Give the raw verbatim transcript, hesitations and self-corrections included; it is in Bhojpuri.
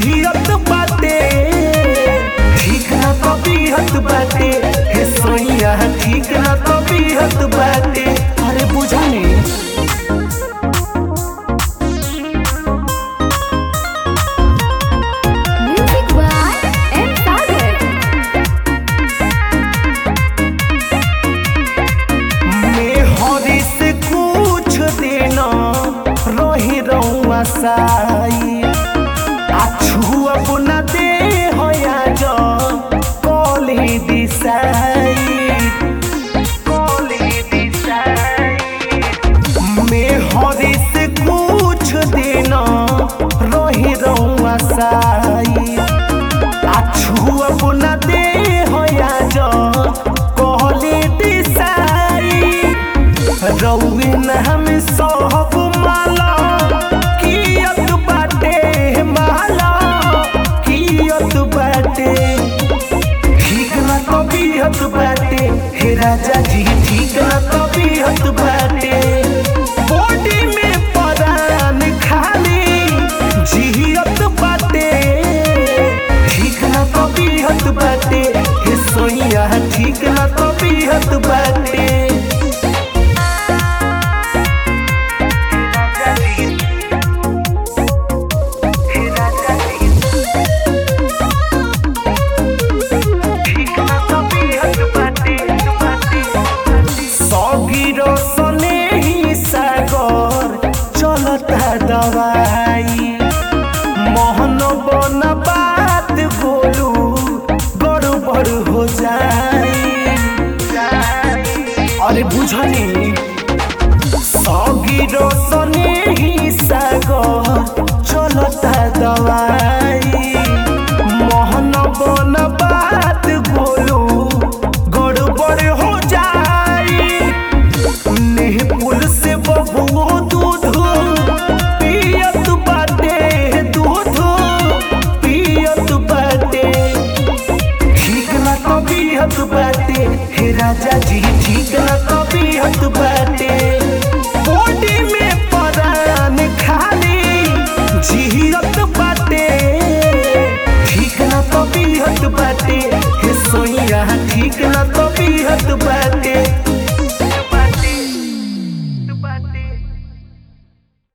जियत बाटे ठीक ना तबीयत बाटे हे सोइया ठीक ना तबीयत बाटे अरे बुझाने साई आछू अपना दे होया जो कोली दिसाई कोली दिसाई मैं हरी से कुछ दिन रही रहूँ साई आछू अपना दे होया जो कोली दिसाई रउए न हम सब माला बाटे हे राजा जी ठीक ना तबीयत बाटे बॉडी में परान खाली जियत बाटे ठीक ना तबीयत बाटे हे सोइया ठीक ना तबीयत बाटे दवाई मोहन बन बात बोलू गड़बड़ हो जाए अरे बुझनी सगीर सने ही सागर चलता दवाई मोहन बन बात बोलू गड़बड़ हो जाए नेह पुल से बबुओ दूध बाटे हे राजा जी ठीक ना तबीयत बाटे बॉडी में परान खाली जियत बाटे ठीक ना तबीयत बाटे हे सोइया ठीक ना तबीयत बाटे।